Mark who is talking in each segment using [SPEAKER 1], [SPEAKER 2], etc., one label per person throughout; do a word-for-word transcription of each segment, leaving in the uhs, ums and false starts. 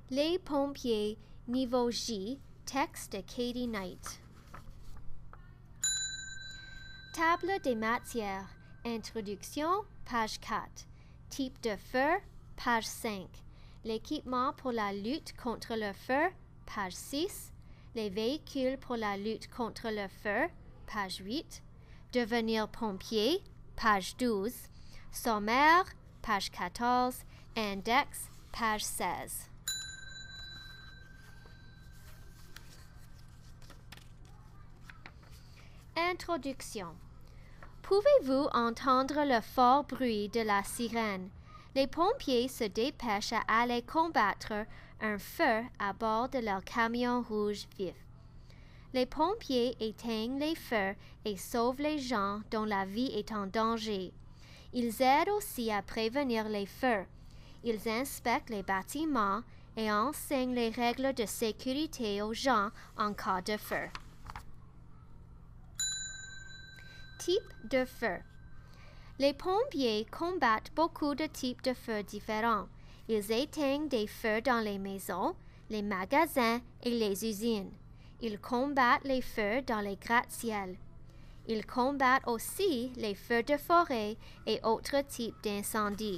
[SPEAKER 1] Les pompiers, niveau J, texte de Katie Knight. Table des matières. Introduction, page quatre. Type de feu, page cinq. L'équipement pour la lutte contre le feu, page six. Les véhicules pour la lutte contre le feu, page huit. Devenir pompier, page douze. Sommaire, page quatorze. Index, page seize. Introduction. Pouvez-vous entendre le fort bruit de la sirène? Les pompiers se dépêchent à aller combattre un feu à bord de leur camion rouge vif. Les pompiers éteignent les feux et sauvent les gens dont la vie est en danger. Ils aident aussi à prévenir les feux. Ils inspectent les bâtiments et enseignent les règles de sécurité aux gens en cas de feu. Type de feu. Les pompiers combattent beaucoup de types de feux différents. Ils éteignent des feux dans les maisons, les magasins et les usines. Ils combattent les feux dans les gratte-ciels. Ils combattent aussi les feux de forêt et autres types d'incendies.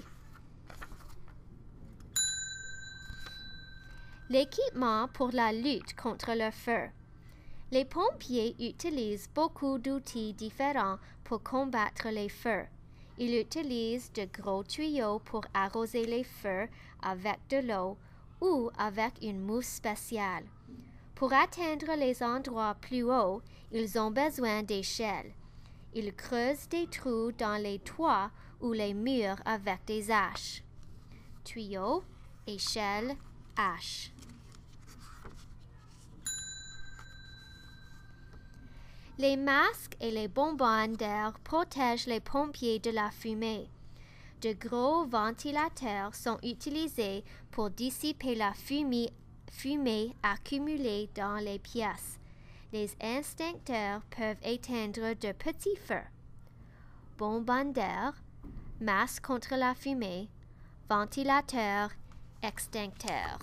[SPEAKER 1] L'équipement pour la lutte contre le feu. Les pompiers utilisent beaucoup d'outils différents pour combattre les feux. Ils utilisent de gros tuyaux pour arroser les feux avec de l'eau ou avec une mousse spéciale. Pour atteindre les endroits plus hauts, ils ont besoin d'échelles. Ils creusent des trous dans les toits ou les murs avec des haches. Tuyaux, échelles, haches. Les masques et les bonbonnes d'air protègent les pompiers de la fumée. De gros ventilateurs sont utilisés pour dissiper la fumée, fumée accumulée dans les pièces. Les extincteurs peuvent éteindre de petits feux. Bonbonnes d'air, masques contre la fumée, ventilateurs, extincteurs.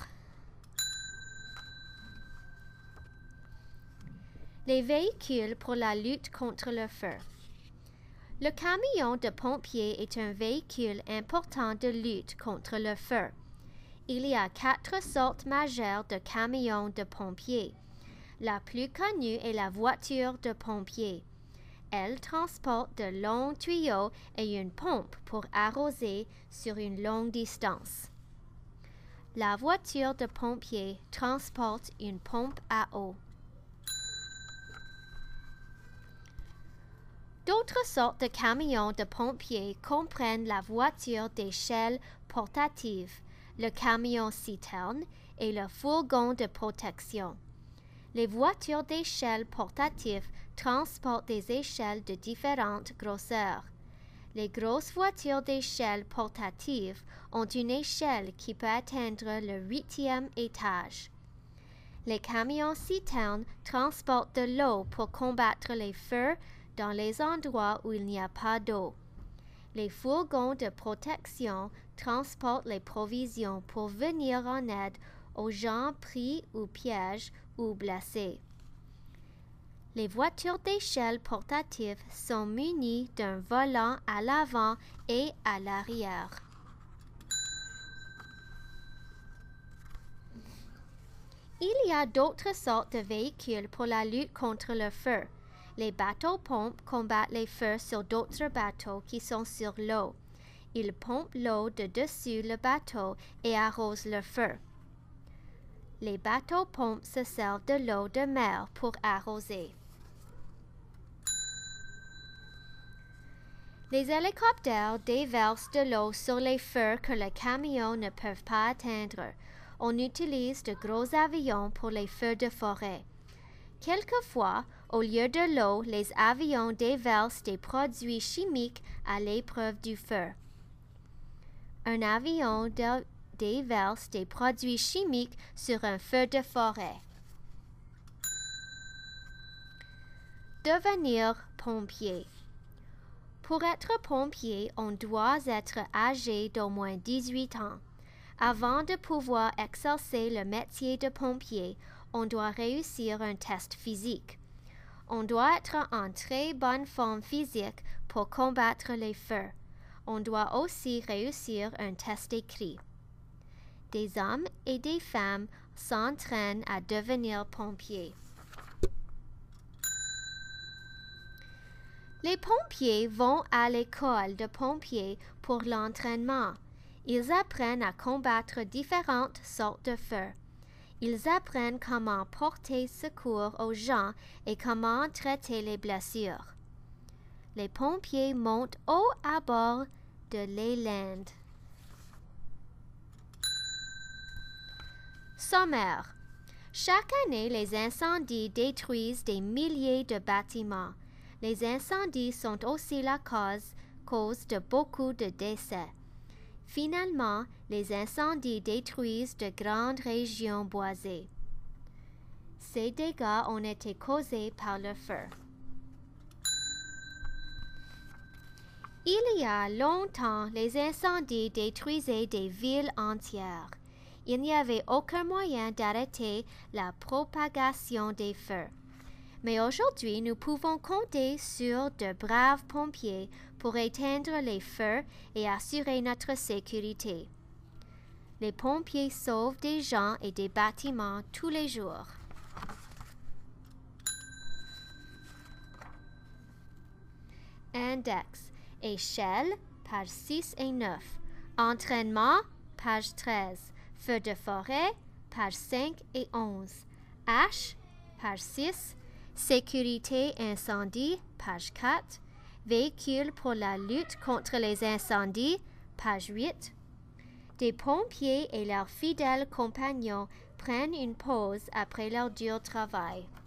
[SPEAKER 1] Les véhicules pour la lutte contre le feu. Le camion de pompiers est un véhicule important de lutte contre le feu. Il y a quatre sortes majeures de camions de pompiers. La plus connue est la voiture de pompiers. Elle transporte de longs tuyaux et une pompe pour arroser sur une longue distance. La voiture de pompiers transporte une pompe à eau. D'autres sortes de camions de pompiers comprennent la voiture d'échelle portative, le camion citerne et le fourgon de protection. Les voitures d'échelle portative transportent des échelles de différentes grosseurs. Les grosses voitures d'échelle portative ont une échelle qui peut atteindre le huitième étage. Les camions citernes transportent de l'eau pour combattre les feux dans les endroits où il n'y a pas d'eau. Les fourgons de protection transportent les provisions pour venir en aide aux gens pris au piège ou blessés. Les voitures d'échelle portative sont munies d'un volant à l'avant et à l'arrière. Il y a d'autres sortes de véhicules pour la lutte contre le feu. Les bateaux-pompes combattent les feux sur d'autres bateaux qui sont sur l'eau. Ils pompent l'eau de dessus le bateau et arrosent le feu. Les bateaux-pompes se servent de l'eau de mer pour arroser. Les hélicoptères déversent de l'eau sur les feux que les camions ne peuvent pas atteindre. On utilise de gros avions pour les feux de forêt. Quelquefois, au lieu de l'eau, les avions déversent des produits chimiques à l'épreuve du feu. Un avion de- déverse des produits chimiques sur un feu de forêt. Devenir pompier. Pour être pompier, on doit être âgé d'au moins dix-huit ans. Avant de pouvoir exercer le métier de pompier, on doit réussir un test physique. On doit être en très bonne forme physique pour combattre les feux. On doit aussi réussir un test écrit. Des hommes et des femmes s'entraînent à devenir pompiers. Les pompiers vont à l'école de pompiers pour l'entraînement. Ils apprennent à combattre différentes sortes de feux. Ils apprennent comment porter secours aux gens et comment traiter les blessures. Les pompiers montent haut à bord de l'éland. Sommaire. Chaque année, les incendies détruisent des milliers de bâtiments. Les incendies sont aussi la cause, cause de beaucoup de décès. Finalement, les incendies détruisent de grandes régions boisées. Ces dégâts ont été causés par le feu. Il y a longtemps, les incendies détruisaient des villes entières. Il n'y avait aucun moyen d'arrêter la propagation des feux. Mais aujourd'hui, nous pouvons compter sur de braves pompiers pour éteindre les feux et assurer notre sécurité. Les pompiers sauvent des gens et des bâtiments tous les jours. Index. Échelle, page six et neuf. Entraînement, page treize. Feux de forêt, page cinq et onze. H, page six. Sécurité incendie, page quatre. Véhicules pour la lutte contre les incendies, page huit. Des pompiers et leurs fidèles compagnons prennent une pause après leur dur travail.